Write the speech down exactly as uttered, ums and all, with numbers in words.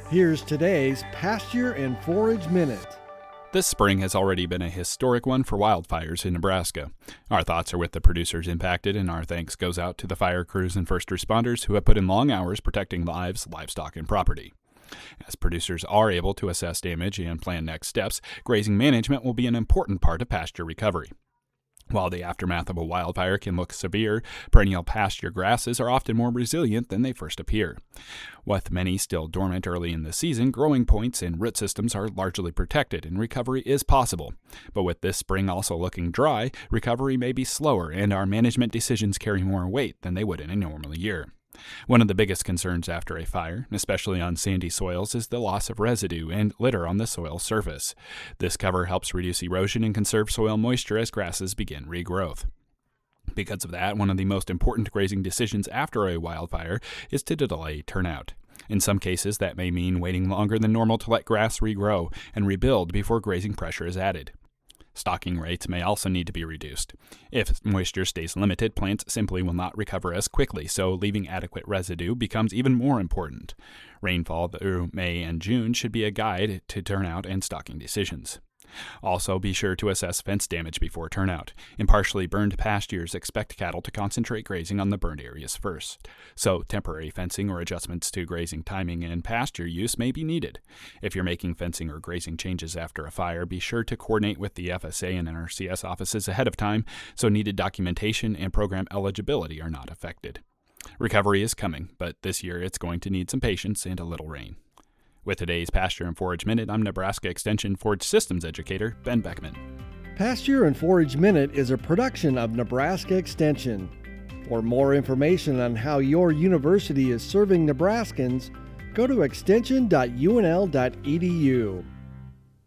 Here's today's Pasture and Forage Minute. This spring has already been a historic one for wildfires in Nebraska. Our thoughts are with the producers impacted, and our thanks goes out to the fire crews and first responders who have put in long hours protecting lives, livestock, and property. As producers are able to assess damage and plan next steps, grazing management will be an important part of pasture recovery. While the aftermath of a wildfire can look severe, perennial pasture grasses are often more resilient than they first appear. With many still dormant early in the season, growing points and root systems are largely protected and recovery is possible. But with this spring also looking dry, recovery may be slower and our management decisions carry more weight than they would in a normal year. One of the biggest concerns after a fire, especially on sandy soils, is the loss of residue and litter on the soil surface. This cover helps reduce erosion and conserve soil moisture as grasses begin regrowth. Because of that, one of the most important grazing decisions after a wildfire is to delay turnout. In some cases, that may mean waiting longer than normal to let grass regrow and rebuild before grazing pressure is added. Stocking rates may also need to be reduced. If moisture stays limited, plants simply will not recover as quickly, so leaving adequate residue becomes even more important. Rainfall through May and June should be a guide to turnout and stocking decisions. Also, be sure to assess fence damage before turnout. In partially burned pastures, expect cattle to concentrate grazing on the burned areas first. So, temporary fencing or adjustments to grazing timing and pasture use may be needed. If you're making fencing or grazing changes after a fire, be sure to coordinate with the F S A and N R C S offices ahead of time so needed documentation and program eligibility are not affected. Recovery is coming, but this year it's going to need some patience and a little rain. With today's Pasture and Forage Minute, I'm Nebraska Extension Forage Systems Educator Ben Beckman. Pasture and Forage Minute is a production of Nebraska Extension. For more information on how your university is serving Nebraskans, go to extension dot u n l dot e d u.